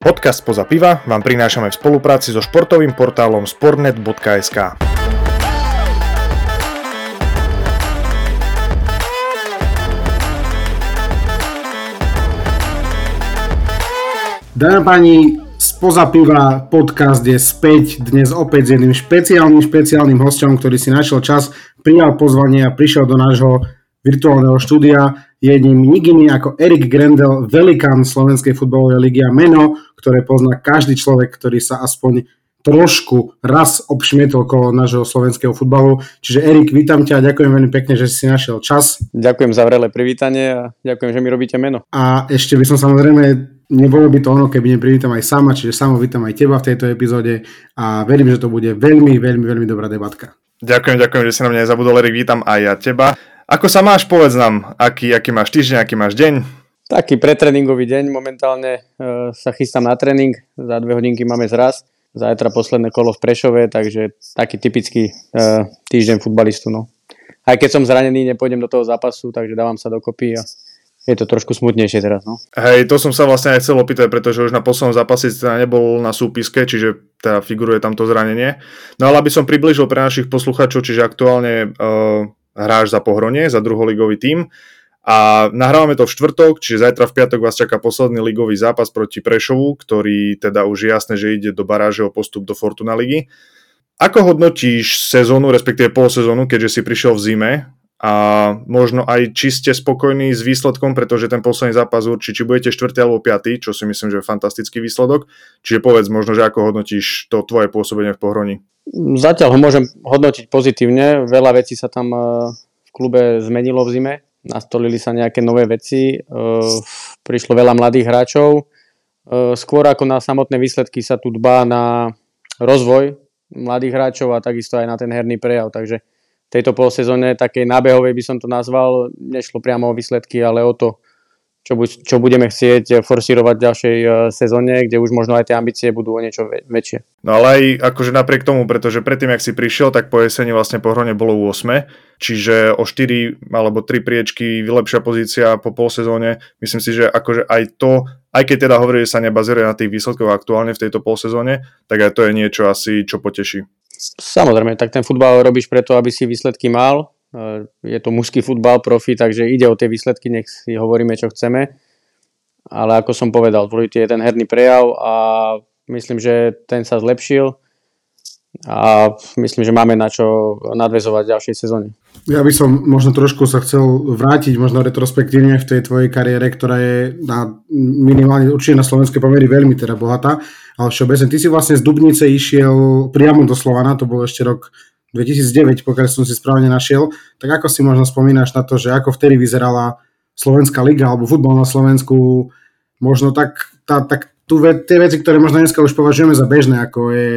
Podcast Spoza piva vám prinášame v spolupráci so športovým portálom sportnet.sk. Dámy a páni, Spoza piva podcast je späť dnes opäť s jedným špeciálnym hosťom, ktorý si našiel čas, prijal pozvanie a prišiel do nášho virtuálneho štúdia. Je ním nik iný ako Erik Grendel, velikán slovenskej futbalovej ligy a meno, ktoré pozná každý človek, ktorý sa aspoň trošku raz obšmietol okolo nášho slovenského futbalu. Čiže Erik, vítam ťa a ďakujem veľmi pekne, že si našiel čas. Ďakujem za vrelé privítanie a ďakujem, že mi robíte meno. A ešte by som samozrejme, nebolo by to ono, keby neprivítam aj sama, čiže samo vítam aj teba v tejto epizóde a verím, že to bude veľmi dobrá debatka. Ďakujem, že si na mňa nezabudol, Erik, vítam aj ja teba. Ako sa máš, povedz nám, aký máš týždeň, aký máš deň? Taký pretréningový deň, momentálne sa chystám na tréning, za 2 hodinky máme zraz, zajtra posledné kolo v Prešove, takže taký typický týždeň futbalistu. No. Aj keď som zranený, nepôjdem do toho zápasu, takže dávam sa dokopy a je to trošku smutnejšie teraz. No. Hej, to som sa vlastne aj chcel opýtať, pretože už na poslednom zápase teda nebol na súpiske, čiže teda figuruje tam to zranenie. No ale aby som priblížil pre našich poslucháčov, čiže aktuálne hráš za Pohronie, za druholigový tím a nahrávame to v štvrtok, čiže zajtra v piatok vás čaká posledný ligový zápas proti Prešovu, ktorý teda už je jasné, že ide do baráže o postup do Fortuna ligy. Ako hodnotíš sezónu, respektíve polsezónu, keďže si prišiel v zime a možno aj či ste spokojní s výsledkom, pretože ten posledný zápas určí, či budete 4. alebo 5., čo si myslím, že je fantastický výsledok. Čiže povedz možno, že ako hodnotíš to tvoje pôsobenie v Pohroní. Zatiaľ ho môžem hodnotiť pozitívne. Veľa vecí sa tam v klube zmenilo v zime. Nastolili sa nejaké nové veci. Prišlo veľa mladých hráčov. Skôr ako na samotné výsledky sa tu dbá na rozvoj mladých hráčov a takisto aj na ten herný prejav. Takže v tejto polsezóne takej nábehovej by som to nazval. Nešlo priamo o výsledky, ale o to, čo budeme chcieť forsírovať v ďalšej sezóne, kde už možno aj tie ambície budú o niečo väčšie. No ale aj akože napriek tomu, pretože predtým, jak si prišiel, tak po jeseni vlastne Pohronie bolo 8, čiže o 4 alebo 3 priečky lepšia pozícia po polsezóne. Myslím si, že akože aj to, aj keď teda hovorí, že sa nebazíruje na tých výsledkoch aktuálne v tejto polsezóne, tak aj to je niečo asi, čo poteší. Samozrejme, tak ten futbal robíš preto, aby si výsledky mal. Je to mužský futbal, profi, takže ide o tie výsledky, nech si hovoríme, čo chceme. Ale ako som povedal, dôležitý je ten herný prejav a myslím, že ten sa zlepšil a myslím, že máme na čo nadväzovať v ďalšej sezóne. Ja by som možno trošku sa chcel vrátiť možno retrospektívne v tej tvojej kariére, ktorá je minimálne určite na slovenské pomery veľmi teda bohatá, ale všeobecne ty si vlastne z Dubnice išiel priamo do Slovana, to bol ešte rok 2009, pokiaľ som si správne našiel, tak ako si možno spomínaš na to, že ako vtedy vyzerala Slovenská liga alebo futbal na Slovensku, možno tie veci, ktoré možno dneska už považujeme za bežné, ako je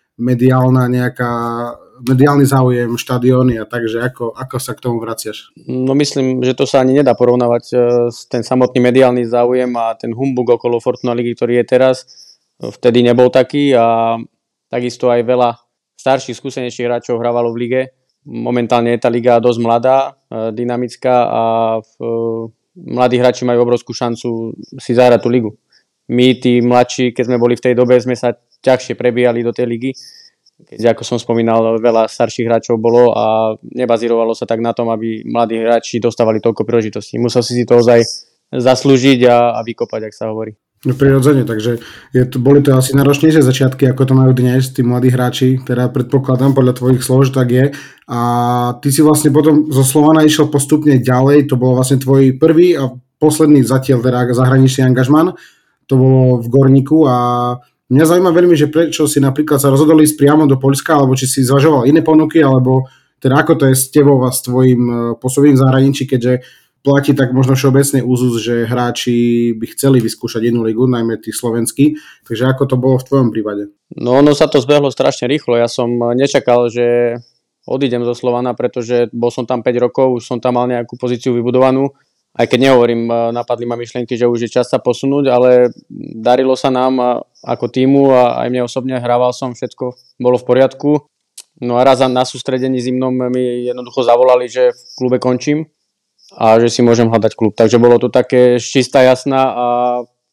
mediálny záujem, štadióny a takže ako sa k tomu vraciaš? No myslím, že to sa ani nedá porovnávať ten samotný mediálny záujem a ten humbug okolo Fortuna ligy, ktorý je teraz, vtedy nebol taký a takisto aj veľa starších, skúsenejších hráčov hrávalo v lige. Momentálne je tá liga dosť mladá, dynamická a mladí hráči majú obrovskú šancu si zahrať tú ligu. My, tí mladší, keď sme boli v tej dobe, sme sa ťažšie prebíjali do tej ligy. Keď, ako som spomínal, veľa starších hráčov bolo a nebazírovalo sa tak na tom, aby mladí hráči dostávali toľko príležitostí. Musel si to ozaj zaslúžiť a vykopať, ak sa hovorí. No prirodzene, takže boli to asi náročnejšie začiatky, ako to majú dnes tí mladí hráči, teda predpokladám podľa tvojich slov, že tak je. A ty si vlastne potom zo Slovana išiel postupne ďalej, to bol vlastne tvoj prvý a posledný zatiaľ teda zahraničný angažman, to bolo v Gorníku a mňa zaujíma veľmi, že prečo si napríklad sa rozhodol ísť priamo do Poľska, alebo či si zvažoval iné ponuky, alebo teda ako to je s tebou a s tvojim pôsobením v zahraničí, keďže platí tak možno všeobecný úzus, že hráči by chceli vyskúšať inú ligu, najmä tí slovenskí. Takže ako to bolo v tvojom prípade? No ono sa to zbehlo strašne rýchlo. Ja som nečakal, že odídem zo Slovana, pretože bol som tam 5 rokov, už som tam mal nejakú pozíciu vybudovanú. Aj keď nehovorím, napadli ma myšlienky, že už je čas sa posunúť, ale darilo sa nám ako tímu a aj mne osobne hrával som, všetko bolo v poriadku. No a raz na sústredení zimnom mi jednoducho zavolali, že v klube končím a že si môžem hľadať klub. Takže bolo to také čistá jasná a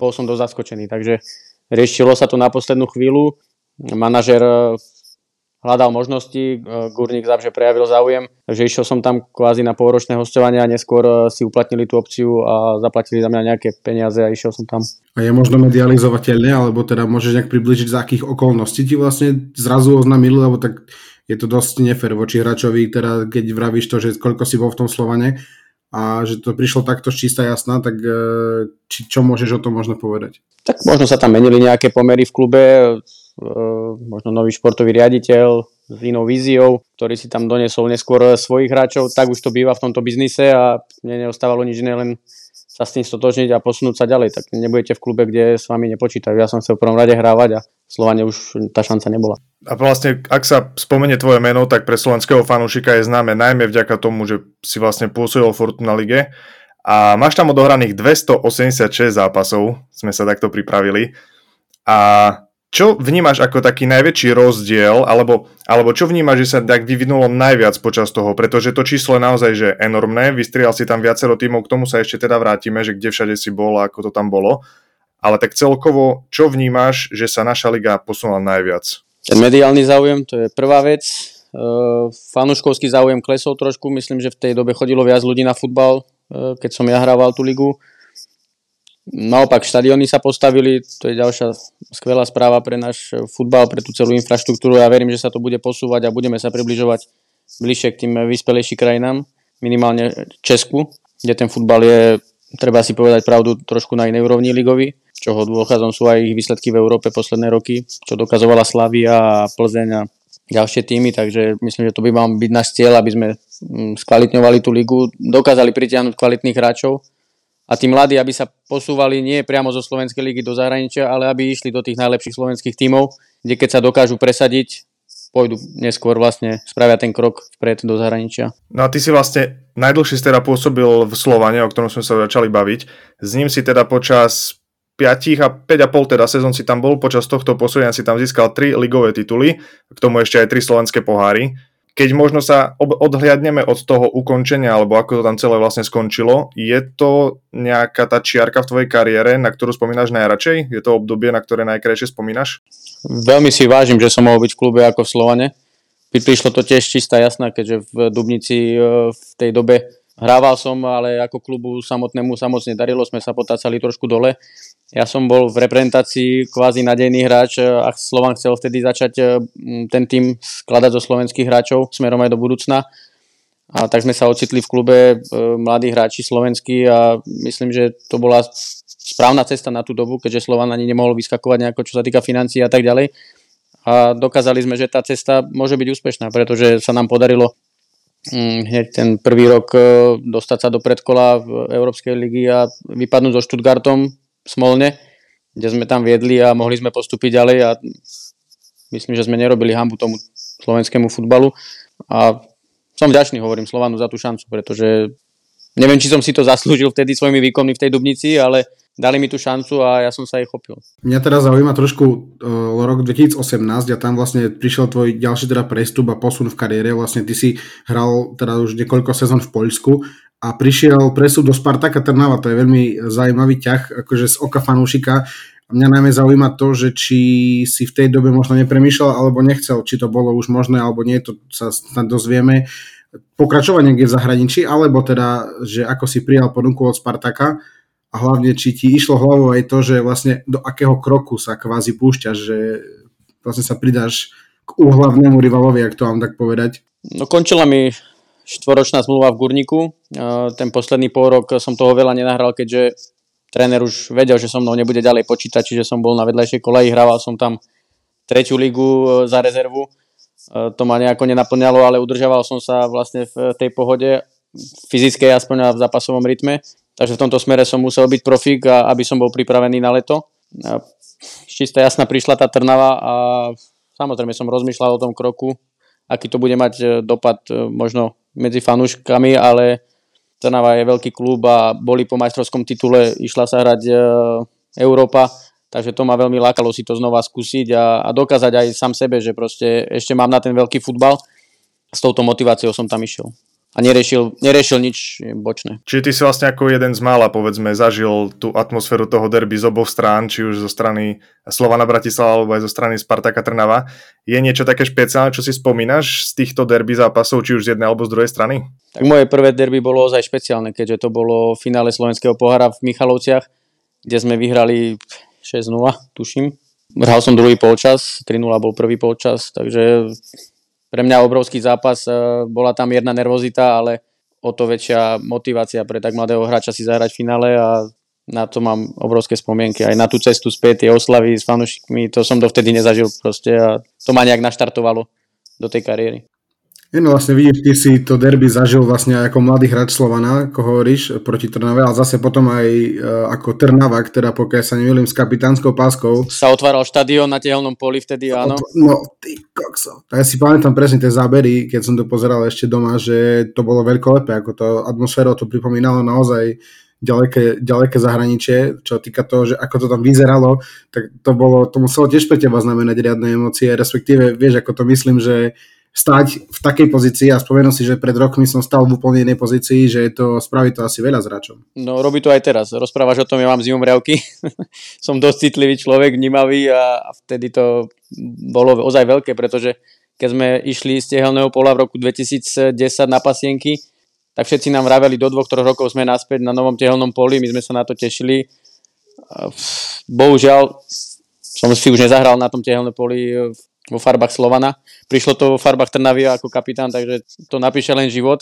bol som dosť zaskočený, takže riešilo sa to na poslednú chvíľu. Manažer hľadal možnosti, Górnik Zabrze prejavil záujem, takže išiel som tam kvázi na pôročné hosťovanie a neskôr si uplatnili tú opciu a zaplatili za mňa nejaké peniaze a išiel som tam. A je možno medializovateľné, alebo teda môžeš nejak približiť, za akých okolností ti vlastne zrazu oznámili, lebo tak je to dosť nefér voči hráčovi, teda keď vravíš to, že koľko si bol v tom Slovane a že to prišlo takto čistá jasná, tak čo môžeš o tom možno povedať? Tak možno sa tam menili nejaké pomery v klube, možno nový športový riaditeľ s inou víziou, ktorý si tam doniesol neskôr svojich hráčov, tak už to býva v tomto biznise a mne neostávalo nič iné, len sa s tým stotožniť a posunúť sa ďalej. Tak nebudete v klube, kde s vami nepočítajú. Ja som chcel v prvom rade hrávať a v Slovane už tá šanca nebola. A vlastne, ak sa spomenie tvoje meno, tak pre slovenského fanúšika je známe najmä vďaka tomu, že si vlastne pôsobil v Fortuna lige a máš tam odohraných 286 zápasov, sme sa takto pripravili. A čo vnímaš ako taký najväčší rozdiel, alebo čo vnímaš, že sa tak vyvinulo najviac počas toho, pretože to číslo je naozaj že enormné, vystrial si tam viacero tímov, k tomu sa ešte teda vrátime, že kde všade si bol a ako to tam bolo, ale tak celkovo, čo vnímaš, že sa naša liga posunula najviac? Ten mediálny záujem, to je prvá vec, fanúškovský záujem klesol trošku, myslím, že v tej dobe chodilo viac ľudí na futbal, keď som ja hrával tú ligu. Naopak štadióny sa postavili, to je ďalšia skvelá správa pre náš futbal, pre tú celú infraštruktúru. Ja verím, že sa to bude posúvať a budeme sa približovať bližšie k tým vyspelejším krajinám, minimálne Česku, kde ten futbal je, treba si povedať pravdu, trošku na inej úrovni ligový, čoho dôkazom sú aj ich výsledky v Európe posledné roky, čo dokazovala Slavia a Plzeň a ďalšie týmy, takže myslím, že to by mal byť náš cieľ, aby sme skvalitňovali tú ligu, dokázali pritiahnuť kvalitných hráčov. A tí mladí, aby sa posúvali nie priamo zo slovenskej ligy do zahraničia, ale aby išli do tých najlepších slovenských tímov, kde keď sa dokážu presadiť, pôjdu neskôr vlastne, spravia ten krok vpred do zahraničia. No a ty si vlastne najdlhšie si teda pôsobil v Slovane, o ktorom sme sa začali baviť. S ním si teda počas 5 a 5,5 teda sezón si tam bol, počas tohto pôsobenia si tam získal 3 ligové tituly, k tomu ešte aj 3 slovenské poháry. Keď možno sa odhliadneme od toho ukončenia, alebo ako to tam celé vlastne skončilo, je to nejaká tá čiarka v tvojej kariére, na ktorú spomínaš najradšej? Je to obdobie, na ktoré najkrajšie spomínaš? Veľmi si vážim, že som mohol byť v klube ako v Slovane. Prišlo to tiež čistá jasná, keďže v Dubnici v tej dobe hrával som, ale ako klubu samotnému sa moc nedarilo, sme sa potácali trošku dole. Ja som bol v reprezentácii kvázi nadejný hráč a Slovan chcel vtedy začať ten tým skladať zo slovenských hráčov smerom aj do budúcna. A tak sme sa ocitli v klube mladí hráči slovenskí a myslím, že to bola správna cesta na tú dobu, keďže Slovan ani nemohol vyskakovať nejako, čo sa týka financií a tak ďalej. A dokázali sme, že tá cesta môže byť úspešná, pretože sa nám podarilo hneď ten prvý rok dostať sa do predkola v Európskej ligy a vypadnúť so Stuttgartom smolne, kde sme tam viedli a mohli sme postúpiť ďalej a myslím, že sme nerobili hanbu tomu slovenskému futbalu a som vďačný, hovorím Slovanu za tú šancu, pretože neviem, či som si to zaslúžil vtedy svojimi výkonmi v tej Dubnici, ale dali mi tú šancu a ja som sa jej chopil. Mňa teraz zaujíma trošku rok 2018 a tam vlastne prišiel tvoj ďalší teda prestup a posun v kariére. Vlastne ty si hral teda už niekoľko sezón v Poľsku a prišiel prestup do Spartaka Trnava. To je veľmi zaujímavý ťah, akože z oka fanúšika. Mňa najmä zaujíma to, že či si v tej dobe možno nepremýšľal alebo nechcel, či to bolo už možné alebo nie, to sa snad dozvieme, pokračovať niekde v zahraničí, alebo teda, že ako si prijal ponuku od Spartaka a hlavne, či ti išlo hlavou aj to, že vlastne do akého kroku sa kvázi púšťaš, že vlastne sa pridáš k úhlavnému rivalovi, ak to mám tak povedať. No končila mi 4-ročná zmluva v Górniku. Ten posledný pol rok som toho veľa nenahral, keďže tréner už vedel, že so mnou nebude ďalej počítať, čiže som bol na vedľajšej kolaji, hrával som tam 3. ligu za rezervu. To ma nejako nenaplňalo, ale udržával som sa vlastne v tej pohode, fyzickej aspoň a v zápasovom rytme. Takže v tomto smere som musel byť profík, aby som bol pripravený na leto. Čistá jasná prišla tá Trnava a samozrejme som rozmýšľal o tom kroku, aký to bude mať dopad možno medzi fanúškami, ale Trnava je veľký klub a boli po majstrovskom titule, išla sa hrať Európa, takže to ma veľmi lákalo si to znova skúsiť a dokázať aj sám sebe, že proste ešte mám na ten veľký futbal. S touto motiváciou som tam išiel. a neriešil nič bočné. Čiže ty si vlastne ako jeden z mála, povedzme, zažil tú atmosféru toho derby z oboch strán, či už zo strany Slovana Bratislava alebo aj zo strany Spartaka Trnava. Je niečo také špeciálne, čo si spomínaš z týchto derby zápasov, či už z jednej alebo z druhej strany? Tak moje prvé derby bolo ozaj špeciálne, keďže to bolo v finále slovenského pohára v Michalovciach, kde sme vyhrali 6-0, tuším. Hral som druhý polčas, 3-0 bol prvý polčas, takže pre mňa obrovský zápas, bola tam jedna nervozita, ale o to väčšia motivácia pre tak mladého hráča si zahrať v finále a na to mám obrovské spomienky. Aj na tú cestu späť, tie oslavy s fanúšikmi, to som dovtedy nezažil proste a to ma nejak naštartovalo do tej kariéry. No vlastne vidíš, ty si to derby zažil vlastne ako mladý hráč Slovana, ako hovoríš, proti Trnave, ale zase potom aj ako Trnavák, teda pokiaľ sa nemýlim s kapitánskou páskou. Sa otváral štadión na Tehelnom poli vtedy, áno. No, ty kokso. Ja si pamätám presne tie zábery, keď som to pozeral ešte doma, že to bolo veľkolepé, ako to atmosférou to pripomínalo naozaj ďaleké zahraničie, čo týka toho, že ako to tam vyzeralo, tak to muselo tiež pre teba znamenať riadne emócie, respektíve vieš, ako to myslím, že stáť v takej pozícii a spomenul si, že pred rokmi som stál v úplne inej pozícii, že spraví to asi veľa s hráčom. No robí to aj teraz. Rozprávaš o tom, ja mám zimomriavky. Som dosť citlivý človek, vnímavý a vtedy to bolo ozaj veľké, pretože keď sme išli z Tehelného pola v roku 2010 na pasienky, tak všetci nám vraveli, do 2-3 rokov sme naspäť na novom Tehelnom poli, my sme sa na to tešili. Bohužiaľ som si už nezahral na tom Tehelnom poli vo farbách Slovana. Prišlo to vo farbách Trnavy ako kapitán, takže to napíše len život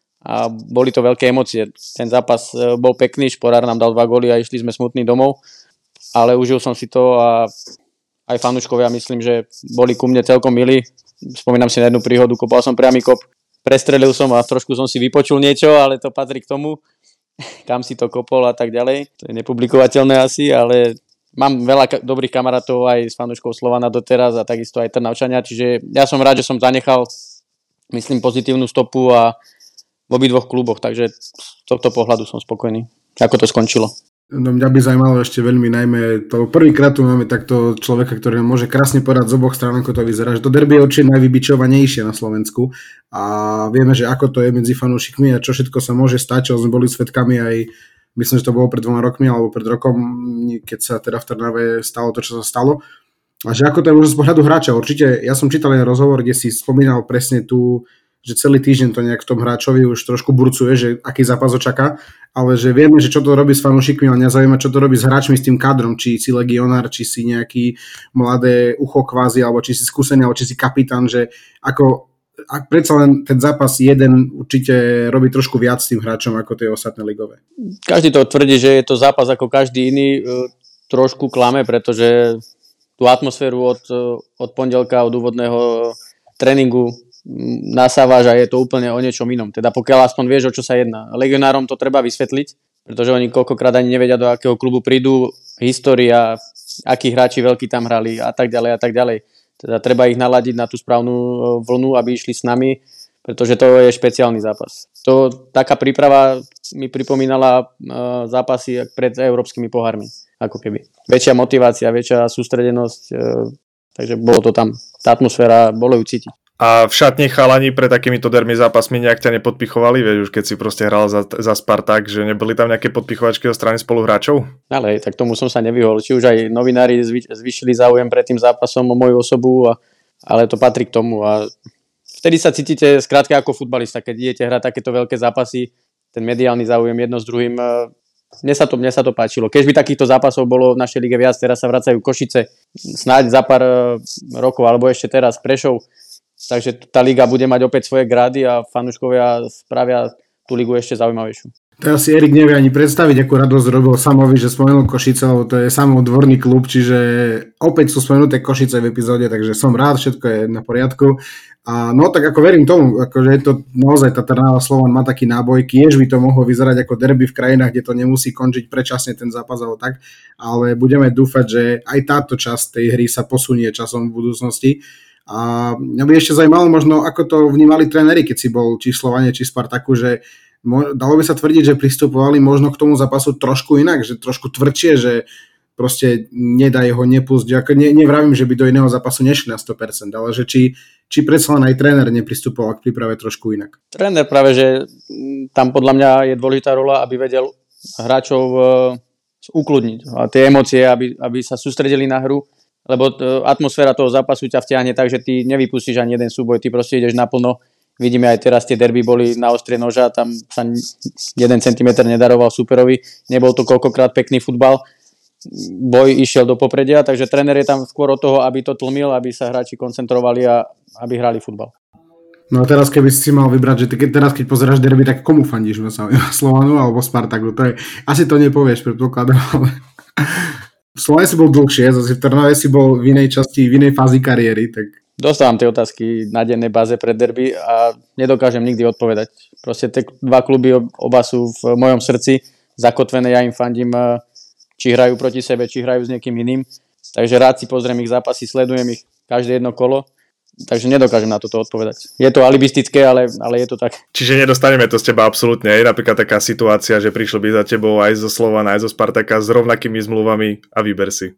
a boli to veľké emócie. Ten zápas bol pekný, Šporár nám dal 2 góly a išli sme smutní domov, ale užil som si to a aj fanúškovia myslím, že boli ku mne celkom milí. Spomínam si na jednu príhodu, kopal som priamy kop, prestrelil som a trošku som si vypočul niečo, ale to patrí k tomu, kam si to kopol a tak ďalej. To je nepublikovateľné asi, ale mám veľa dobrých kamarátov aj s fanúškou Slovana doteraz a takisto aj Trnavčania, čiže ja som rád, že som zanechal, myslím, pozitívnu stopu a v obidvoch kluboch, takže z tohto pohľadu som spokojný, ako to skončilo. No mňa by zaujímalo ešte veľmi najmä to prvýkrát tu máme takto človeka, ktorý nám môže krásne povedať z oboch strán, ako to vyzerá, že to derby je určite najvybičovanejšie na Slovensku a vieme, že ako to je medzi fanúšikmi a čo všetko sa môže stať, čo sme boli svedkami aj. Myslím, že to bolo pred 2 rokmi alebo pred rokom, keď sa teda v Trnave stalo to, čo sa stalo. A že ako to je možno z pohľadu hráča. Určite, ja som čítal aj rozhovor, kde si spomínal presne tu, že celý týždeň to nejak v tom hráčovi už trošku burcuje, že aký zápas ho čaká, ale že vieme, že čo to robí s fanúšikmi, ale mňa zaujíma, čo to robí s hráčmi, s tým kádrom, či si legionár, či si nejaký mladé ucho kvázi, alebo či si skúsený, alebo či si kapitán, že ako a predsa len ten zápas jeden určite robí trošku viac s tým hráčom ako tie ostatné ligové. Každý to tvrdí, že je to zápas ako každý iný, trošku klame, pretože tú atmosféru od pondelka, od úvodného tréningu nasávaš a je to úplne o niečom inom. Teda pokiaľ aspoň vieš, o čo sa jedná. Legionárom to treba vysvetliť, pretože oni koľkokrát ani nevedia, do akého klubu prídu, história, akí hráči veľkí tam hrali a tak ďalej a tak ďalej. Teda treba ich naladiť na tú správnu vlnu, aby išli s nami, pretože to je špeciálny zápas. Taká príprava mi pripomínala zápasy pred európskymi pohármi, ako keby. Väčšia motivácia, väčšia sústredenosť, takže bolo to tam. Tá atmosféra, bolo ju cítiť. A v šatni chalani pre takýmito derby zápasmi nejak ťa nepodpichovali? Vieš, už keď si proste hral za Spartak, že neboli tam nejaké podpichovačky zo strany spoluhráčov? Ale tak tomu som sa nevyhol. Či už aj novinári zvýšili záujem pred tým zápasom o moju osobu, ale to patrí k tomu. A vtedy sa cítite skrátka ako futbalista, keď idete hrať takéto veľké zápasy, ten mediálny záujem jedno s druhým. Mne sa to páčilo. Keď by takýchto zápasov bolo v našej lige viac, teraz sa vracajú Košice, snáď za pár rokov, alebo ešte teraz Prešov. Takže tá liga bude mať opäť svoje grády a fanúškovia spravia tú ligu ešte zaujímavejšiu. Teraz si Erik nevie ani predstaviť, akú radosť robil Samovi, že spomenul Košice, lebo to je Samov dvorný klub, čiže opäť sú spomenuté Košice v epizóde, takže som rád, všetko je na poriadku. A no tak ako verím tomu, akože je to naozaj tá Trnava Slovan má taký náboj, kiež by to mohlo vyzerať ako derby v krajinách, kde to nemusí končiť predčasne ten zápas alebo tak, ale budeme dúfať, že aj táto časť tej hry sa posunie časom v budúcnosti. A mňa by ešte zaujímalo možno, ako to vnímali tréneri, keď si bol či v Slovane, či v Spartaku, že dalo by sa tvrdiť, že pristupovali možno k tomu zápasu trošku inak, že trošku tvrdšie, že proste nedaj ho, nepusť. Nevravím, že by do iného zápasu nešli na 100%, ale že či či predsa len aj tréner nepristupoval k príprave trošku inak? Tréner práve, že tam podľa mňa je dôležitá rola, aby vedel hráčov ukludniť a tie emócie, aby sa sústredili na hru, lebo atmosféra toho zápasu ťa vtiahne tak, že ty nevypustíš ani jeden súboj, ty proste ideš naplno. Vidíme aj teraz, tie derby boli na ostrie noža, tam sa 1 cm nedaroval súperovi, nebol to koľkokrát pekný futbal, boj išiel do popredia, takže tréner je tam skôr od toho, aby to tlmil, aby sa hráči koncentrovali a aby hrali futbal. No a teraz keby si mal vybrať, že keď pozeráš derby, tak komu fandíš? Slovanu alebo Spartaku? To je, asi to nepovieš, predpokladám, ale v Slovane si bol dlhšie, zase v Trnave si bol v inej časti, v inej fázi kariéry, tak... Dostávam tie otázky na dennej báze pred derby a nedokážem nikdy odpovedať. Proste tie 2 kluby oba sú v mojom srdci zakotvené, ja im fandím, či hrajú proti sebe, či hrajú s niekým iným. Takže rád si pozriem ich zápasy, sledujem ich každé jedno kolo, takže nedokážem na toto odpovedať. Je to alibistické, ale je to tak. Čiže nedostaneme to z teba absolútne. Je napríklad taká situácia, že prišlo by za tebou aj zo Slovana, aj zo Spartaka s rovnakými zmluvami a vyber si.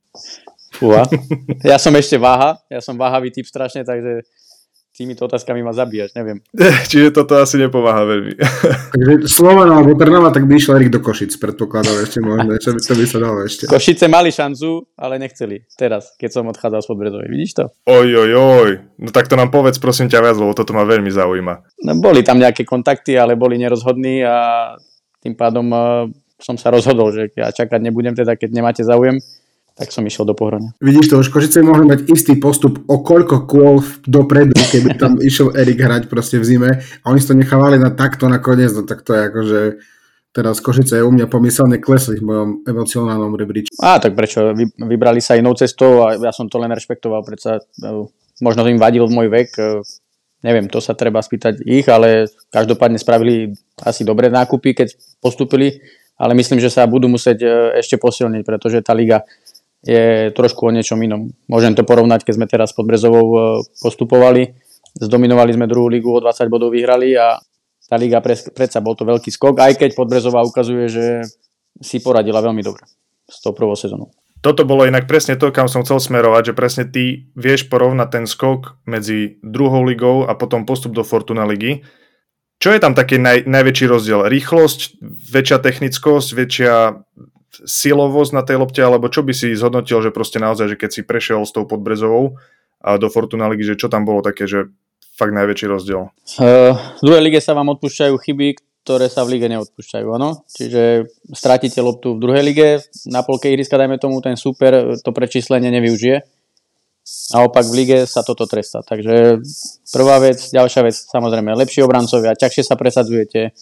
Fúha. Ja som ešte váhavý typ strašne, takže týmito otázkami ma zabíjaš, neviem. Čiže toto asi nepomáha veľmi. Takže Slovan alebo Trnava, tak by išiel Erik do Košic, predpokladal ešte možno, čo by sa dalo ešte. Košice mali šancu, ale nechceli. Teraz, keď som odchádzal z Podbrezovej, vidíš to? Oj. No tak to nám povedz prosím ťa viac, lebo toto ma veľmi zaujíma. No, boli tam nejaké kontakty, ale boli nerozhodní a tým pádom som sa rozhodol, že ja čakať nebudem, teda keď nemáte záujem, tak som išiel do Pohronia. Vidíš to, už Košice mohli mať istý postup o koľko kôl dopredu, keby tam išiel Erik hrať proste v zime a oni si to nechávali na takto nakoniec, no tak to je akože teraz Košice u mňa pomyselne klesli v mojom emocionálnom rebríčku. Tak prečo? Vybrali sa inou cestou a ja som to len rešpektoval, predsa možno im vadil môj vek, neviem, to sa treba spýtať ich, ale každopádne spravili asi dobré nákupy, keď postúpili, ale myslím, že sa budú musieť ešte posilniť, pretože tá liga je trošku o niečom inom. Môžem to porovnať, keď sme teraz pod Brezovou postupovali. Zdominovali sme druhú ligu, o 20 bodov vyhrali a tá liga predsa bol to veľký skok, aj keď Podbrezová ukazuje, že si poradila veľmi dobre s tou prvou sezónou. Toto bolo inak presne to, kam som chcel smerovať, že presne ty vieš porovnať ten skok medzi druhou ligou a potom postup do Fortuna ligy. Čo je tam taký najväčší rozdiel? Rýchlosť, väčšia technickosť, väčšia silovosť na tej lopte, alebo čo by si zhodnotil, že proste naozaj, že keď si prešiel s tou Podbrezovou a do Fortuna ligy, že čo tam bolo také, že fakt najväčší rozdiel? V druhej lige sa vám odpúšťajú chyby, ktoré sa v lige neodpúšťajú, áno? Čiže stratíte loptu v druhej lige, na polke ihriska, dajme tomu, ten super to prečíslenie nevyužije. Naopak v lige sa toto trestá. Takže prvá vec, ďalšia vec, samozrejme, lepší obrancovia, ťažšie sa presadzujete.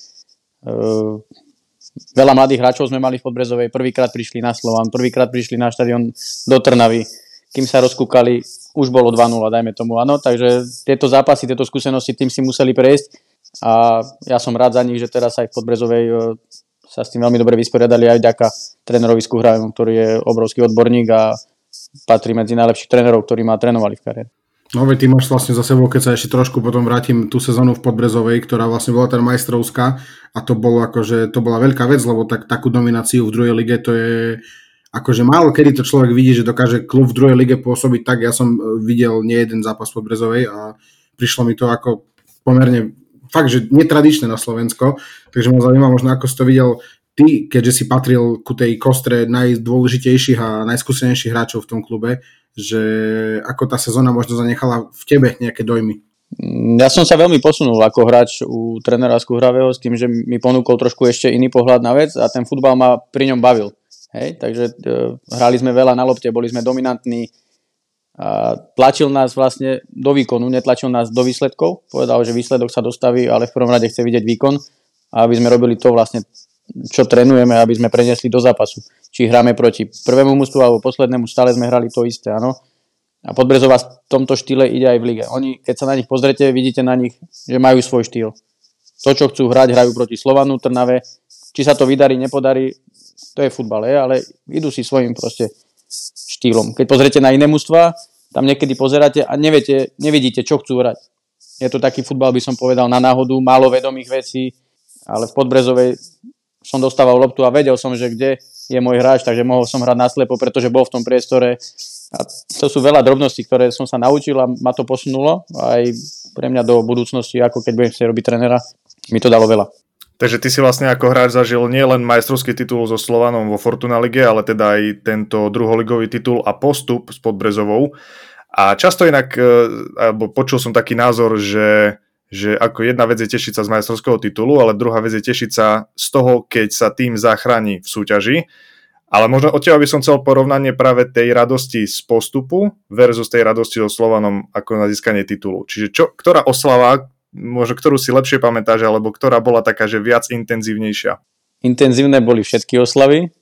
Veľa mladých hráčov sme mali v Podbrezovej, prvýkrát prišli na Slovan, prvýkrát prišli na štadión do Trnavy, kým sa rozkúkali, už bolo 2-0, dajme tomu, áno, takže tieto zápasy, tieto skúsenosti, tým si museli prejsť a ja som rád za nich, že teraz aj v Podbrezovej sa s tým veľmi dobre vysporiadali aj vďaka trénerovi Skuhrajomu, ktorý je obrovský odborník a patrí medzi najlepších trénerov, ktorí ma trénovali v kariére. No veď ty máš vlastne za sebou, keď sa ešte trošku potom vrátim tú sezónu v Podbrezovej, ktorá vlastne bola tá majstrovská a to bolo akože, to bola veľká vec, lebo takú domináciu v druhej lige to je akože málo kedy to človek vidí, že dokáže klub v druhej lige pôsobiť tak. Ja som videl nie jeden zápas v Podbrezovej a prišlo mi to ako pomerne fakt, že netradičné na Slovensko, takže ma zaujíma možno ako si to videl ty, keďže si patril ku tej kostre najdôležitejších a najskúsenejších hráčov v tom klube, že ako tá sezóna možno zanechala v tebe nejaké dojmy? Ja som sa veľmi posunul ako hráč u trénera Skuhravého s tým, že mi ponúkol trošku ešte iný pohľad na vec a ten futbal ma pri ňom bavil. Hej? Takže hrali sme veľa na lopte, boli sme dominantní a tlačil nás vlastne do výkonu, netlačil nás do výsledkov. Povedal, že výsledok sa dostaví, ale v prvom rade chce vidieť výkon a aby sme robili to vlastne, čo trénujeme, aby sme preniesli do zápasu. Či hráme proti prvému mužstvu alebo poslednému, stále sme hrali to isté, áno. A Podbrezová v tomto štýle ide aj v lige. Oni, keď sa na nich pozrete, vidíte na nich, že majú svoj štýl. To, čo chcú hrať, hrajú proti Slovanu, Trnave. Či sa to vydarí, nepodarí, to je futbal, ale idú si svojím proste štýlom. Keď pozrete na iné mužstva, tam niekedy pozeráte a nevidíte, čo chcú hrať. Je to taký futbal, by som povedal, na náhodu, málo vedomých vecí, ale v Podbrezovej som dostával loptu a vedel som, že kde je môj hráč, takže mohol som hrať naslepo, pretože bol v tom priestore A to sú veľa drobností, ktoré som sa naučil a ma to posunulo. Aj pre mňa do budúcnosti, ako keď budem chcieť robiť trénera, mi to dalo veľa. Takže ty si vlastne ako hráč zažil nielen majstrovský titul so Slovanom vo Fortuna Lige, ale teda aj tento druholigový titul a postup s Podbrezovou. A často inak, alebo počul som taký názor, že ako jedna vec je tešiť sa z majstrovského titulu, ale druhá vec je tešiť sa z toho, keď sa tým zachráni v súťaži. Ale možno od teba by som chcel porovnanie práve tej radosti z postupu versus tej radosti so Slovanom ako na získanie titulu. Čiže ktorá oslava, možno ktorú si lepšie pamätáš, alebo ktorá bola taká, že viac intenzívnejšia? Intenzívne boli všetky oslavy.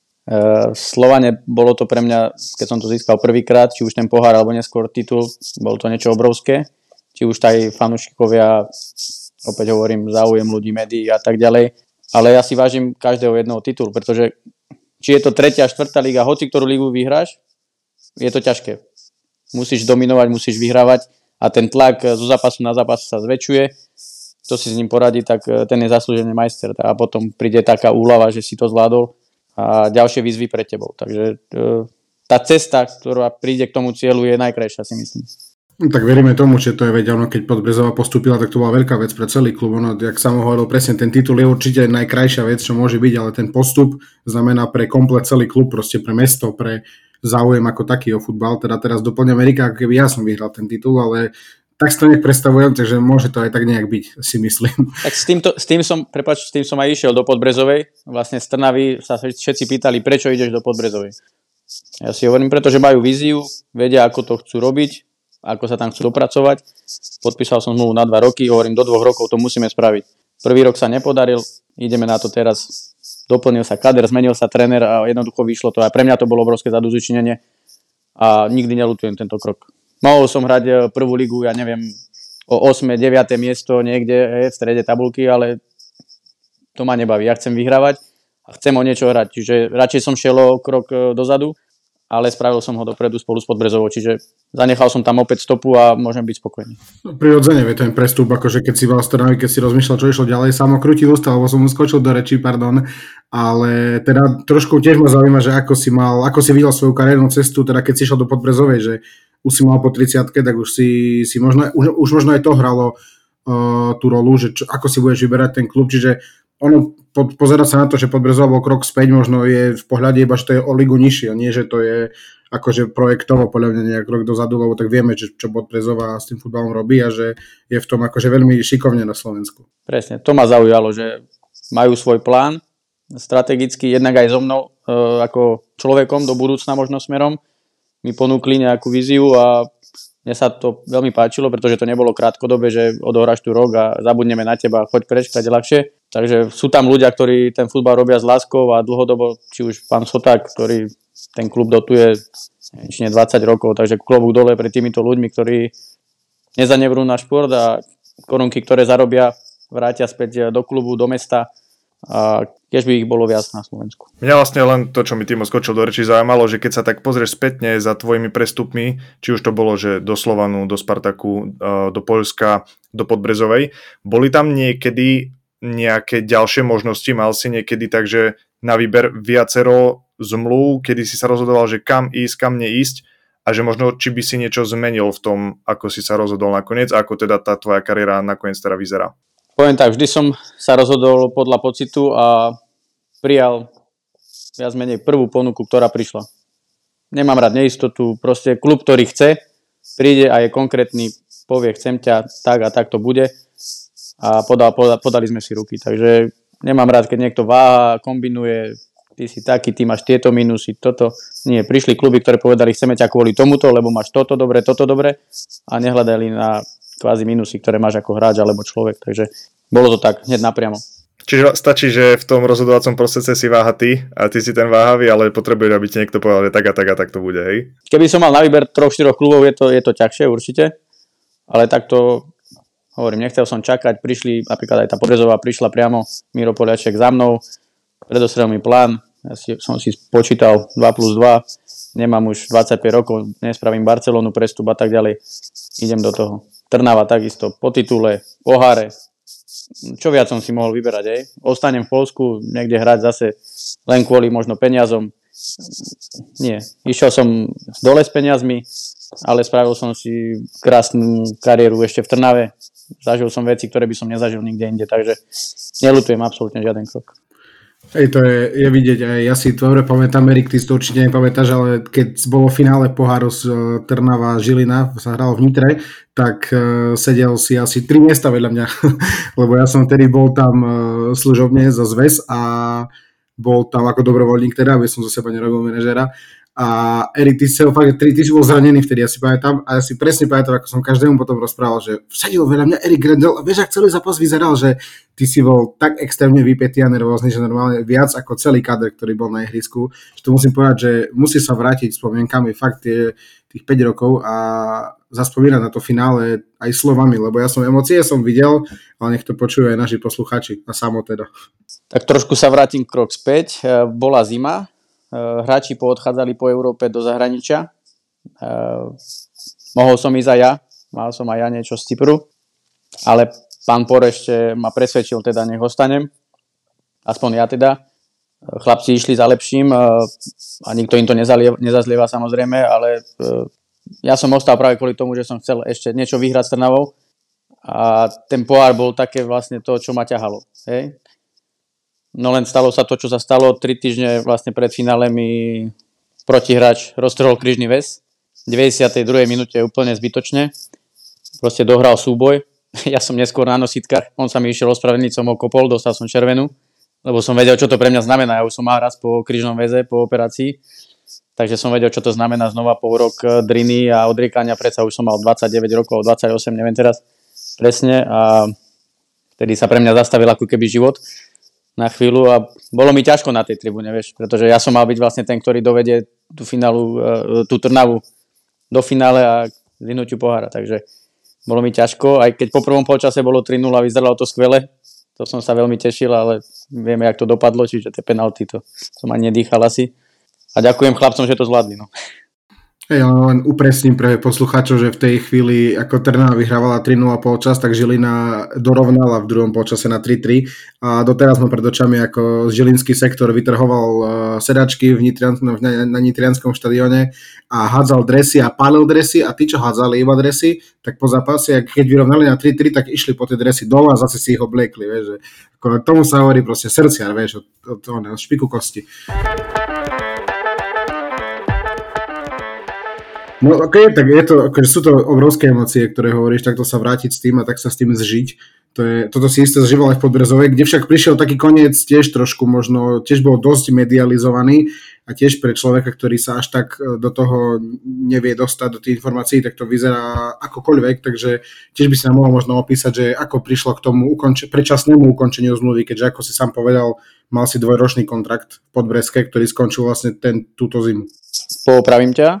V Slovane bolo to pre mňa, keď som to získal prvýkrát, či už ten pohár alebo neskôr titul, bolo to niečo obrovské. Či už aj fanúšikovia, opäť hovorím, záujem ľudí, médií a tak ďalej. Ale ja si vážim každého jedného titulu, pretože či je to 3., 4. liga, hoci ktorú ligu vyhráš, je to ťažké. Musíš dominovať, musíš vyhrávať a ten tlak zo zápasu na zápas sa zväčšuje. Kto si s ním poradí, tak ten je zaslúžený majster. A potom príde taká úľava, že si to zvládol a ďalšie výzvy pre tebou. Takže tá cesta, ktorá príde k tomu cieľu, je najkrajšia, si myslím. Tak veríme tomu, že to je veď, keď Podbrezová postúpila, tak to bola veľká vec pre celý klub. Ono, jak som hovoril, presne ten titul je určite najkrajšia vec, čo môže byť, ale ten postup znamená pre komplet celý klub, proste pre mesto, pre záujem ako taký o futbal. Teda teraz doplňa Amerika, ako keby ja som vyhral ten titul, ale tak si to nejak predstavujem, takže môže to aj tak nejak byť, si myslím. Tak s tým som aj išiel do Podbrezovej. Vlastne z Trnavy sa všetci pýtali, prečo ideš do Podbrezovej. Ja si hovorím, pretože majú víziu, vedia, ako to chcú robiť, ako sa tam chcú dopracovať. Podpísal som zmluvu na 2 roky, hovorím, do 2 rokov to musíme spraviť. Prvý rok sa nepodaril, ideme na to teraz. Doplnil sa kader, zmenil sa tréner a jednoducho vyšlo to. A pre mňa to bolo obrovské zadozučinenie a nikdy neľutujem tento krok. Mohol som hrať prvú ligu, ja neviem, o 8., 9. miesto niekde v strede tabulky, ale to ma nebaví. Ja chcem vyhrávať a chcem o niečo hrať. Čiže radšej som šiel o krok dozadu, ale spravil som ho dopredu spolu s Podbrezovou, čiže zanechal som tam opäť stopu a môžem byť spokojný. Prirodzene, je ten prestup, akože keď si bol Strnavy, keď si rozmýšľal, čo išlo ďalej, samo krútil ústa, lebo som mu skočil do rečí, ale teda trošku tiež ma zaujíma, že ako si videl svoju kariérnu cestu, teda keď si išiel do Podbrezovej, že už si mal po 30-ke, tak už si možno, už možno aj to hralo tú rolu, že ako si budeš vyberať ten klub, čiže ono pozerať sa na to, že Podbrezová bol krok späť, možno je v pohľade iba, že to je o ligu nižšie, nie, že to je akože projektovo podľa mňa nejak krok dozadu, lebo tak vieme, čo Podbrezová s tým futbalom robí a že je v tom akože veľmi šikovne na Slovensku. Presne, to ma zaujalo, že majú svoj plán strategický, jednak aj so mnou ako človekom do budúcna možno smerom. Mi ponúkli nejakú víziu a mne sa to veľmi páčilo, pretože to nebolo krátkodobé, že odohráš tu rok a zabudneme na teba, choď preč, keď je ľahšie. Takže sú tam ľudia, ktorí ten futbal robia s láskou a dlhodobo, či už pán Soták, ktorý ten klub dotuje 20 rokov, takže klobúk dole pred týmito ľuďmi, ktorí nezanevrú na šport a korunky, ktoré zarobia, vrátia späť do klubu, do mesta a tiež by ich bolo viac na Slovensku. Mňa vlastne len to, čo mi Timo skočil do reči, zaujímalo, že keď sa tak pozrieš spätne za tvojimi prestupmi, či už to bolo, že do Slovanu, do Spartaku, do Poľska, do Podbrezovej, boli tam niekedy nejaké ďalšie možnosti? Mal si niekedy takže na výber viacero zmluv, kedy si sa rozhodoval, že kam ísť, kam neísť a že možno či by si niečo zmenil v tom, ako si sa rozhodol nakoniec, ako teda tá tvoja kariéra nakoniec teda vyzerá? Poviem tak, vždy som sa rozhodol podľa pocitu a prijal viac menej prvú ponuku, ktorá prišla. Nemám rád neistotu, proste klub, ktorý chce, príde a je konkrétny, povie chcem ťa, tak a tak to bude a podali sme si ruky, takže nemám rád, keď niekto váha, kombinuje, ty si taký, ty máš tieto minusy, toto. Nie, prišli kluby, ktoré povedali chceme ťa kvôli tomuto, lebo máš toto dobre a nehľadali na kvázi minusy, ktoré máš ako hráč alebo človek, takže bolo to tak, hneď napriamo. Čiže stačí, že v tom rozhodovacom procese si váha ty a ty si ten váhavý, ale potrebuješ, aby ti niekto povedal, že tak a tak to bude, hej? Keby som mal na výber 3-4 klubov, je to ťažšie určite, ale takto hovorím, nechcel som čakať, prišli, napríklad aj tá Podbrezová prišla priamo, Miro Poliaček za mnou, predostrel mi plán, som si počítal 2+2, nemám už 25 rokov, nespravím Barcelonu, prestup a tak ďalej, idem do toho. Trnava takisto, po titule, poháre. Čo viac som si mohol vyberať, Ostanem v Poľsku, niekde hrať zase len kvôli možno peniazom. Nie. Išiel som dole s peniazmi, ale spravil som si krásnu kariéru ešte v Trnave. Zažil som veci, ktoré by som nezažil nikde inde, takže neľutujem absolútne žiaden krok. Hej, to je vidieť aj, ja si to dobre pamätám, Erik, ty si to určite nepamätáš, ale keď bolo finále poháru z Trnava Žilina, sa hralo v Nitre, tak sedel si asi 3 miesta vedľa mňa, lebo ja som tedy bol tam služobne za zväz a bol tam ako dobrovoľník teda, aby som zo seba nerobil manažera. A Erik, ty si bol zranený vtedy, ja si pamätám, a ja si presne pamätám, ako som každému potom rozprával, že sedel veľa mňa Erik Grendel a vieš, ak celý zápas vyzeral, že ty si bol tak extrémne vypätý a nervózny, že normálne viac ako celý kader, ktorý bol na ihrisku, že to musím povedať, že musí sa vrátiť spomienkami fakt tých 5 rokov a zaspomínať na to finále aj slovami, lebo ja som emócie som videl, ale nech to počujú aj naši posluchači a samo teda. Tak trošku sa vrátim krok späť. Bola zima, hráči poodchádzali po Európe do zahraničia. Mohol som ísť aj ja, mal som aj ja niečo z Cypru, ale pán Por ešte ma presvedčil, teda nech ostanem. Aspoň ja teda. Chlapci išli za lepším a nikto im to nezazlieva samozrejme, ale ja som ostal práve kvôli tomu, že som chcel ešte niečo vyhrať s Trnavou a ten pohár bol také vlastne to, čo ma ťahalo. Hej? No len stalo sa to, čo sa stalo. 3 týždne vlastne pred finále mi protihráč roztrhol krížny väz. V 92. minúte úplne zbytočne. Proste dohral súboj. Ja som neskôr na nositkách. On sa mi išiel ospravedlniť, som ho kopol, dostal som červenú, lebo som vedel, čo to pre mňa znamená. Ja už som mal raz po krížnom väze, po operácii. Takže som vedel, čo to znamená znova pol rok driny a odriekania. Predsa už som mal 29 rokov, 28, neviem teraz presne. A vtedy sa pre mňa zastavil ako keby život na chvíľu a bolo mi ťažko na tej tribúne, vieš, pretože ja som mal byť vlastne ten, ktorý dovedie tú Trnavu do finále a vyhnutiu pohára, takže bolo mi ťažko, aj keď po prvom polčase bolo 3-0 a vyzeralo to skvele, to som sa veľmi tešil, ale vieme, jak to dopadlo, čiže tie penalty, to som ani nedýchal asi a ďakujem chlapcom, že to zvládli, no. Len upresním pre poslucháčov, že v tej chvíli, ako Trnava vyhrávala 3-0 polčas, tak Žilina dorovnala v druhom polčase na 3-3 a doteraz mám pred očami, ako žilinský sektor vytrhoval sedačky na nitrianskom štadióne a hádzal dresy a pálil dresy a tí, čo hádzali iba dresy, tak po zápase, keď vyrovnali na 3-3, tak išli po tie dresy dole a zase si ich obliekli, vieš, že tomu sa hovorí proste srdciar, vieš, od špiku kosti. No ok, tak je to, akože sú to obrovské emócie, ktoré hovoríš, takto sa vrátiť s tým a tak sa s tým zžiť. Toto si isté zažíval aj v Podbrezovej, kde však prišiel taký koniec tiež trošku možno, tiež bol dosť medializovaný a tiež pre človeka, ktorý sa až tak do toho nevie dostať do tých informácií, tak to vyzerá akokoľvek, takže tiež by si nám mohol možno opísať, že ako prišlo k tomu predčasnému ukončeniu zmluvy, keďže ako si sám povedal, mal si 2-ročný kontrakt v Podbrezke, ktorý skončil vlastne túto zimu. Popravím ťa.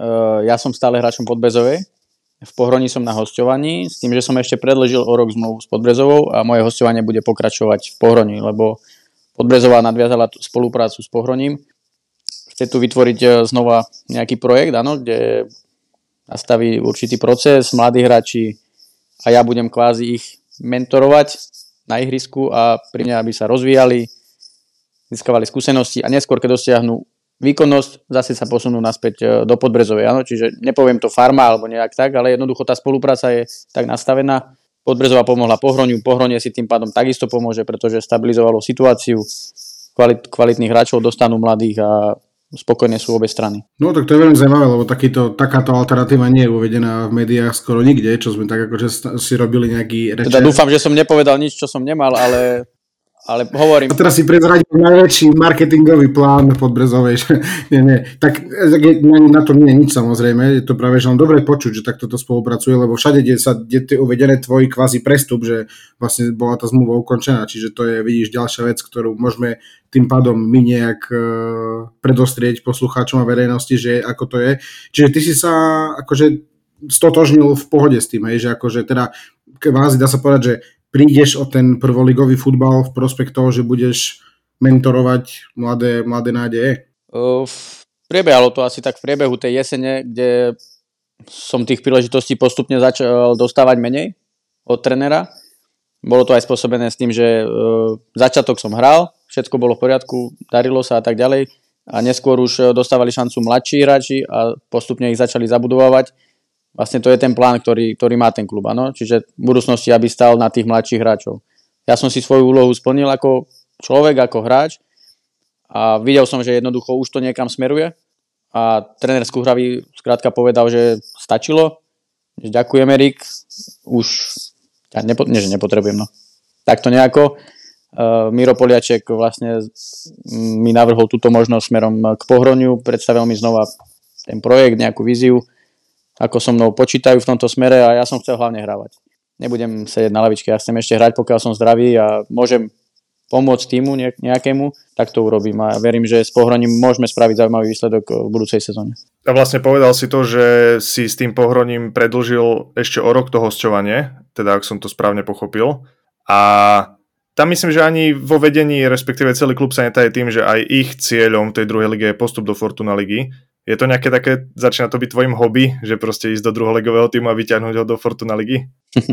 Ja som stále hráčom Podbrezovej. V Pohroni som na hosťovaní, s tým, že som ešte predĺžil o rok zmluvu s Podbrezovou a moje hosťovanie bude pokračovať v Pohroni, lebo Podbrezová nadviazala spoluprácu s Pohroním. Chce tu vytvoriť znova nejaký projekt, áno, kde nastaví určitý proces, mladí hráči a ja budem kvázi ich mentorovať na ihrisku a pri mňa, aby sa rozvíjali, získavali skúsenosti a neskôr, keď dosiahnu výkonnosť, zase sa posunú naspäť do Podbrezovej. Áno? Čiže nepoviem to farma alebo nejak tak, ale jednoducho tá spolupráca je tak nastavená. Podbrezová pomohla Pohroniu, Pohronie si tým pádom takisto pomôže, pretože stabilizovalo situáciu, kvalitných hráčov dostanú mladých a spokojné sú obe strany. No tak to je veľmi zaujímavé, lebo takáto alternatíva nie je uvedená v médiách skoro nikde, čo sme tak akože si robili nejaký reče. Teda dúfam, že som nepovedal nič, čo som nemal, ale hovorím. A teraz si prezradil najväčší marketingový plán Podbrezovej. nie. Tak na to nie je nič samozrejme. Je to práve že len dobre počuť, že takto to spolupracuje, lebo všade, kde je uvedené tvoj kvázi prestup, že vlastne bola tá zmluva ukončená. Čiže to je, vidíš, ďalšia vec, ktorú môžeme tým pádom my nejak predostrieť poslucháčom a verejnosti, že ako to je. Čiže ty si sa akože stotožnil v pohode s tým, že akože teda kvázi dá sa povedať, že prídeš o ten prvoligový futbal v prospech toho, že budeš mentorovať mladé nádeje? Prebiehalo to asi tak v priebehu tej jesene, kde som tých príležitostí postupne začal dostávať menej od trenera. Bolo to aj spôsobené s tým, že začiatok som hral, všetko bolo v poriadku, darilo sa a tak ďalej. a neskôr už dostávali šancu mladší hráči a postupne ich začali zabudovávať. Vlastne to je ten plán, ktorý má ten klub, áno? Čiže v budúcnosti, aby stál na tých mladších hráčov. Ja som si svoju úlohu splnil ako človek, ako hráč a videl som, že jednoducho už to niekam smeruje a tréner Skúhravý skrátka povedal, že stačilo, že ďakujem Erik, už že nepotrebujem, no. Takto nejako. Miro Poliaček vlastne mi navrhol túto možnosť smerom k Pohroniu, predstavil mi znova ten projekt, nejakú víziu, ako so mnou počítajú v tomto smere a ja som chcel hlavne hrávať. Nebudem sedieť na lavičke, ja chcem ešte hrať, pokiaľ som zdravý a môžem pomôcť týmu nejakému, tak to urobím a verím, že s Pohroním môžeme spraviť zaujímavý výsledok v budúcej sezóne. A vlastne povedal si to, že si s tým Pohroním predĺžil ešte o rok to hosťovanie, teda ak som to správne pochopil. A tam myslím, že ani vo vedení, respektíve celý klub sa netaje tým, že aj ich cieľom tej druhej ligy je postup do Fortuna ligy. Je to nejaké také, začína to byť tvojim hobby, že proste ísť do druholegového týmu a vyťahnuť ho do Fortuna ligy?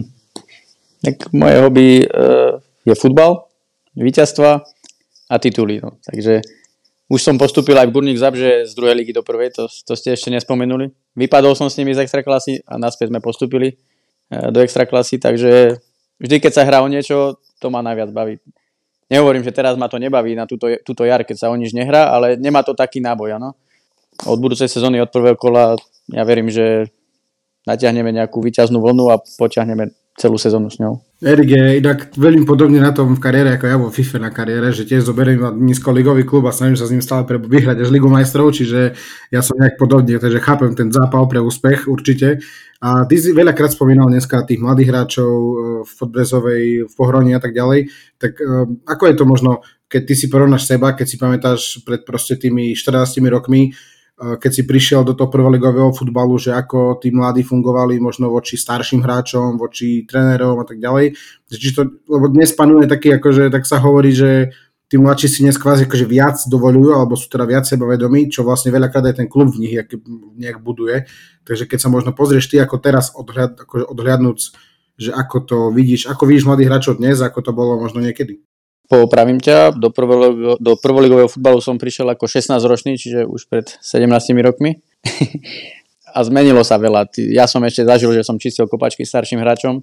Tak moje hobby je futbal, víťazstva a tituly. No. Takže už som postúpil aj v Górnik Zabrze z druhej ligy do prvej, to ste ešte nespomenuli. Vypadol som s nimi z extraklasy a naspäť sme postúpili do extraklasy, takže vždy, keď sa hrá o niečo, to ma najviac baví. Nehovorím, že teraz ma to nebaví na túto jar, keď sa o nič nehrá, ale nemá to taký náboj, áno. Od budúcej sezóny, od prvého kola, ja verím, že natiahneme nejakú víťaznú vlnu a potiahneme celú sezónu s ňou. Erik je inak veľmi podobne na tom v kariére, ako ja vo FIFA na kariére, že tiež zoberiem nízkoligový klub a snažím sa s ním stále vyhrať až Ligu majstrov, čiže ja som nejak podobne, takže chápem ten zápal pre úspech určite. A ty si veľakrát spomínal dneska tých mladých hráčov v Podbrezovej, v Pohroni a tak ďalej, tak ako je to možno, keď ty si porovnáš seba, keď si pamätáš pred proste tými 14 rokmi, keď si prišiel do toho prvoligového futbalu, že ako tí mladí fungovali možno voči starším hráčom, voči trénerom a tak ďalej. Lebo dnes panuje taký, akože, tak sa hovorí, že tí mladší si dnes kvázi akože viac dovoľujú, alebo sú teda viac sebavedomí, čo vlastne veľakrát aj ten klub v nich nejak buduje. Takže keď sa možno pozrieš ty ako teraz odhľadnúť, že ako to vidíš, ako vidíš mladých hráčov dnes, ako to bolo možno niekedy. Popravím ťa, do prvoligového futbalu som prišiel ako 16-ročný, čiže už pred 17 rokmi. A zmenilo sa veľa. Ja som ešte zažil, že som čistil kopačky starším hráčom.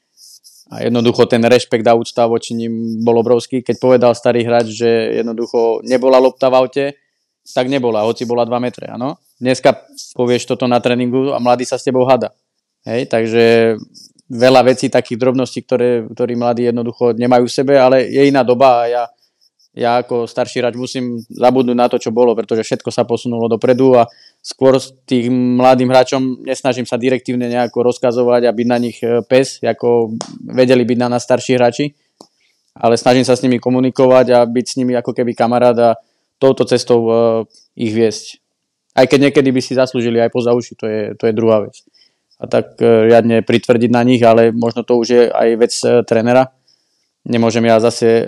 A jednoducho ten rešpekt a úcta voči ním bol obrovský. Keď povedal starý hráč, že jednoducho nebola lopta v aute, tak nebola, hoci bola 2 metre. Áno? Dneska povieš toto na tréningu a mladý sa s tebou hada. Hej, takže veľa vecí, takých drobností, ktorí mladí jednoducho nemajú v sebe, ale je iná doba a ja ako starší hráč musím zabudnúť na to, čo bolo, pretože všetko sa posunulo dopredu a skôr tým mladým hráčom nesnažím sa direktívne nejako rozkazovať a byť na nich pes, ako vedeli byť na nás starší hráči, ale snažím sa s nimi komunikovať a byť s nimi ako keby kamarát a touto cestou ich viesť. Aj keď niekedy by si zaslúžili aj poza uši, to je druhá vec. A tak riadne pritvrdiť na nich, ale možno to už je aj vec trénera. Nemôžem ja zase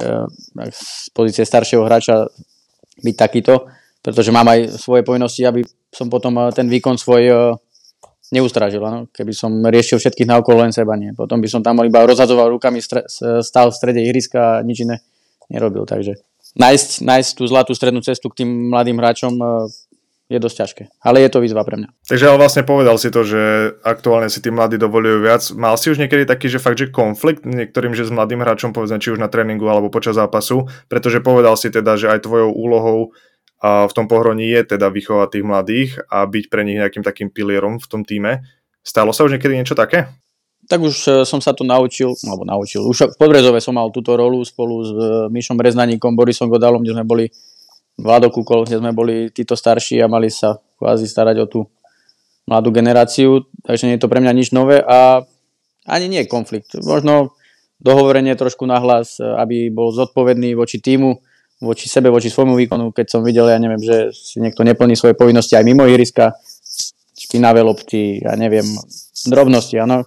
z pozície staršieho hráča byť takýto, pretože mám aj svoje povinnosti, aby som potom ten výkon svoj neustrážil. Ano? Keby som riešil všetkých naokolo, len seba nie. Potom by som tam iba rozhadzoval rukami, stál v strede ihriska a nič iné nerobil. Takže nájsť tú zlatú strednú cestu k tým mladým hráčom je dosť ťažké, ale je to výzva pre mňa. Takže ale vlastne povedal si to, že aktuálne si tí mladí dovoľujú viac. Mal si už niekedy taký, že fakt, že konflikt niektorým, že s mladým hráčom, povedzme, či už na tréningu alebo počas zápasu, pretože povedal si teda, že aj tvojou úlohou v tom Pohroní je teda vychovať tých mladých a byť pre nich nejakým takým pilierom v tom tíme. Stalo sa už niekedy niečo také? Tak už som sa to naučil. Už v Podbrezove som mal túto rolu spolu s Mišom Breznaníkom, Borisom Godalom, kde sme boli Vlado Kukol, kde sme boli títo starší a mali sa kvázi starať o tú mladú generáciu, takže nie je to pre mňa nič nové a ani nie je konflikt. Možno dohovorenie trošku nahlas, aby bol zodpovedný voči tímu, voči sebe, voči svojmu výkonu, keď som videl, ja neviem, že si niekto neplní svoje povinnosti aj mimo ihriska, špinavé lopty, ja neviem, drobnosti, áno.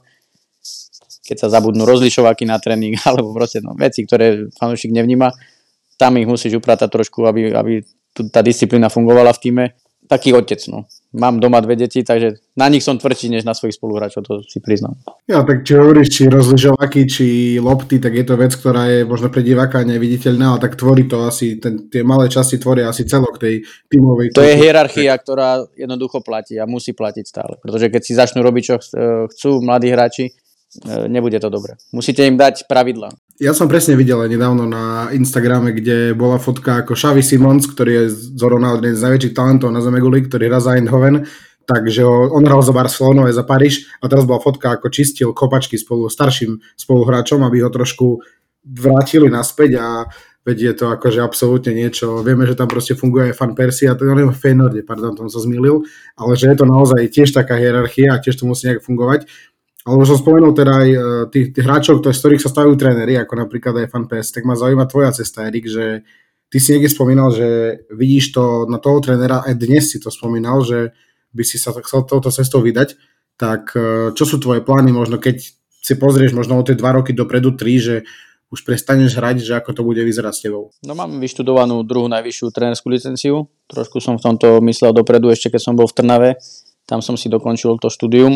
Keď sa zabudnú rozlišovaky na tréning, alebo proste veci, ktoré fanúšik nevníma, tam ich musíš upratať trošku, aby tá disciplína fungovala v tíme. taký otec, no. Mám doma 2 deti, takže na nich som tvrdší, než na svojich spoluhráčov, to si priznám. Ja, tak či hovoríš, či rozližovaky, či lopty, tak je to vec, ktorá je možno pre diváka neviditeľná, ale tak tvorí to asi, tie malé časti tvoria asi celok tej tímovej. To je hierarchia, ktorá jednoducho platí a musí platiť stále, pretože keď si začnú robiť, čo chcú mladí hráči, nebude to dobre. Musíte im dať pravidlá. Ja som presne videl nedávno na Instagrame, kde bola fotka ako Xavi Simons, ktorý je zrovna jeden z najväčších talentov na Zemeguli, ktorý hrá za Eindhoven, takže on hral za Barcelonu aj za Paríž a teraz bola fotka, ako čistil kopačky spolu starším spoluhráčom, aby ho trošku vrátili naspäť a veď je to akože absolútne niečo. Vieme, že tam proste funguje aj Fan Persie a to je Feynorde, pardon, tom som zmýlil, ale že je to naozaj tiež taká hierarchia a tiež to musí nejak fungovať. Ale už som spomenul teda aj tých hráčov, z ktorých sa stavajú tréneri, ako napríklad aj Fan PS, tak ma zaujíma tvoja cesta, Erik, že ty si niekde spomínal, že vidíš to na toho trénera, aj dnes si to spomínal, že by si sa chcel touto cestou vydať, tak čo sú tvoje plány, možno keď si pozrieš možno o tie 2 roky dopredu, 3, že už prestaneš hrať, že ako to bude vyzerať s tebou? No mám vyštudovanú 2. najvyššiu trénerskú licenciu, trošku som v tomto myslel dopredu, ešte keď som bol v Trnave, tam som si dokončil to štúdium.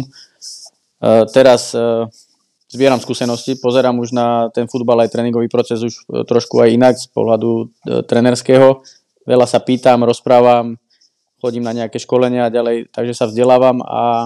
Teraz zbieram skúsenosti, pozerám už na ten futbal aj tréningový proces už trošku aj inak z pohľadu trénerského. Veľa sa pýtam, rozprávam, chodím na nejaké školenia a ďalej, takže sa vzdelávam a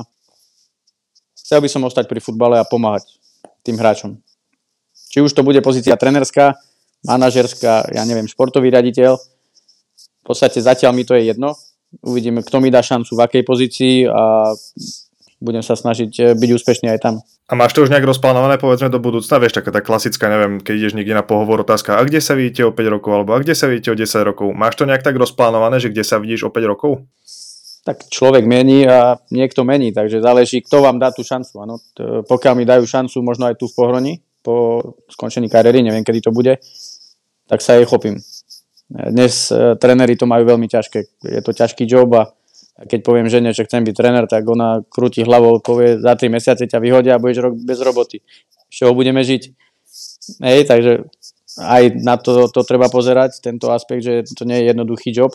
chcel by som ostať pri futbale a pomáhať tým hráčom. Či už to bude pozícia trénerská, manažerská, ja neviem, športový riaditeľ. V podstate zatiaľ mi to je jedno. Uvidíme, kto mi dá šancu v akej pozícii a budem sa snažiť byť úspešný aj tam. A máš to už nejak rozplánované, povedzme, do budúcna? Vieš, taká tá klasická, neviem, keď ideš niekde na pohovor, otázka, a kde sa vidíte o 5 rokov, alebo a kde sa vidíte o 10 rokov? Máš to nejak tak rozplánované, že kde sa vidíš o 5 rokov? Tak človek mení a niekto mení, takže záleží, kto vám dá tú šancu. Ano. Pokiaľ mi dajú šancu, možno aj tu v Pohroni, po skončení kariéry, neviem, kedy to bude, tak sa jej chopím. Dnes tréneri to majú veľmi ťažké. Je to ťažký job a keď poviem žene, že chcem byť tréner, tak ona krúti hlavou, povie, za 3 mesiace ťa vyhodia a budeš rok bez roboty. Z čoho budeme žiť? Hej, takže aj na to treba pozerať, tento aspekt, že to nie je jednoduchý job,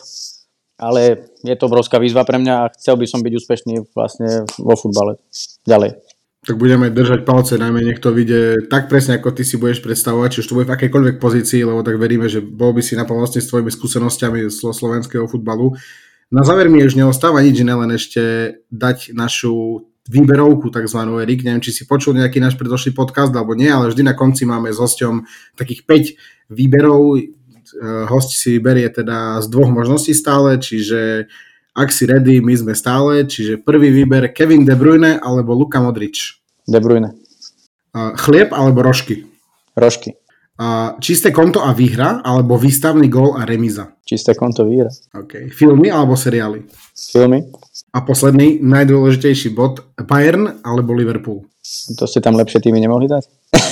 ale je to obrovská výzva pre mňa a chcel by som byť úspešný vlastne vo futbale ďalej. Tak budeme držať palce, najmä nech to vyjde tak presne, ako ty si budeš predstavovať, či už to bude v akejkoľvek pozícii, lebo tak veríme, že bol by si napomocný s tvojimi skúsenosťami z slovenského futbalu. Na záver mi už neostáva nič iné, len ešte dať našu výberovku takzvanú, Erik. Neviem, či si počul nejaký náš predošlý podcast, alebo nie, ale vždy na konci máme s hosťom takých 5 výberov. Hosť si vyberie teda z 2 možností stále, čiže ak si ready, my sme stále, čiže prvý výber Kevin De Bruyne alebo Luka Modrič. De Bruyne. Chlieb alebo rožky? Rožky. Čisté konto a výhra, alebo výstavný gól a remíza? Čisté konto, výhra. Okay. Filmy alebo seriály? Filmy. A posledný, najdôležitejší bod, Bayern alebo Liverpool? To ste tam lepšie týmy nemohli dať?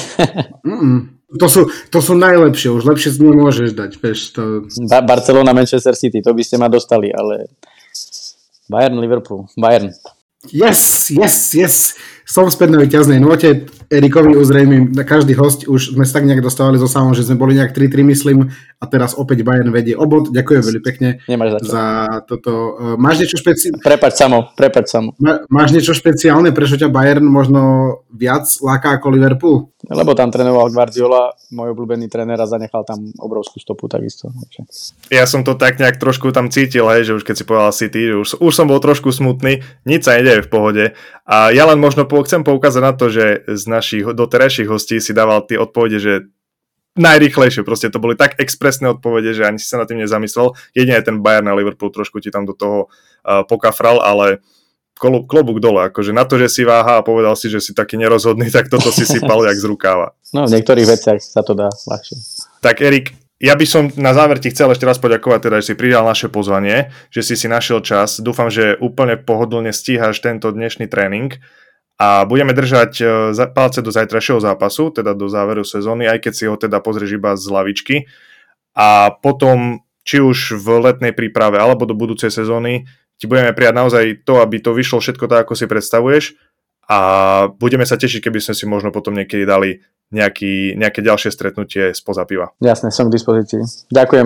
To sú najlepšie, už lepšie nemôžeš dať. Vieš, to... Barcelona, Manchester City, to by ste ma dostali, ale Bayern, Liverpool, Bayern. Yes. Som späť na víťaznej note. Erikovi uzrejmím, každý host, už sme sa tak nejak dostávali so samom, že sme boli nejak 3-3, myslím, a teraz opäť Bayern vedie o bod. Ďakujem veľmi pekne za toto. Máš niečo špeciálne? Prepáč samo. Máš niečo špeciálne, prečo ťa Bayern možno viac láka ako Liverpool? Lebo tam trénoval Guardiola, môj obľúbený tréner, a zanechal tam obrovskú stopu takisto. Ja som to tak nejak trošku tam cítil, hej, že už keď si povedal City, že už som bol trošku smutný, nič sa nedeje v pohode. A ja len možno chcem poukázať na to, že z našich doterajších hostí si dával tie odpovede, že najrýchlejšie, proste to boli tak expresné odpovede, že ani si sa nad tým nezamyslel. Jedine ten Bayern a Liverpool trošku ti tam do toho pokafral, ale klobúk dole, akože na to, že si váha a povedal si, že si taký nerozhodný, tak toto si sypal jak z rukáva. No, v niektorých veciach sa to dá ľahšie. Tak Erik, ja by som na záver ti chcel ešte raz poďakovať, teda, že si pridal naše pozvanie, že si našiel čas. Dúfam, že úplne pohodlne stíhaš tento dnešný tréning a budeme držať palce do zajtrajšieho zápasu, teda do záveru sezóny, aj keď si ho teda pozrieš iba z lavičky. A potom, či už v letnej príprave alebo do budúcej sezóny, ti budeme prijať naozaj to, aby to vyšlo všetko tak, ako si predstavuješ, a budeme sa tešiť, keby sme si možno potom niekedy dali nejaké ďalšie stretnutie spoza piva. Jasné, som k dispozícii. Ďakujem.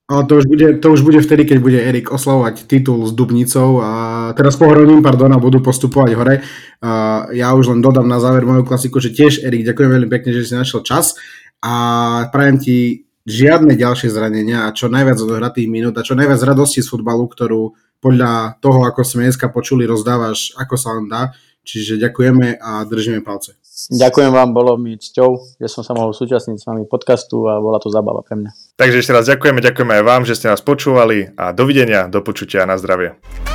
Ale to už bude vtedy, keď bude Erik oslavovať titul s Dubnicou a teraz Pohroním, a budú postupovať hore. Ja už len dodám na záver moju klasiku, že tiež Erik, ďakujem veľmi pekne, že si našiel čas a prajem ti žiadne ďalšie zranenia a čo najviac odohratých minút a čo najviac radosti z futbalu, ktorú podľa toho, ako sme dneska počuli, rozdávaš, ako sa len dá. Čiže ďakujeme a držíme palce. Ďakujem vám, bolo mi cťou, že som sa mohol súčasniť s vami podcastu a bola to zábava pre mňa. Takže ešte raz ďakujeme aj vám, že ste nás počúvali a dovidenia, do počutia, na zdravie.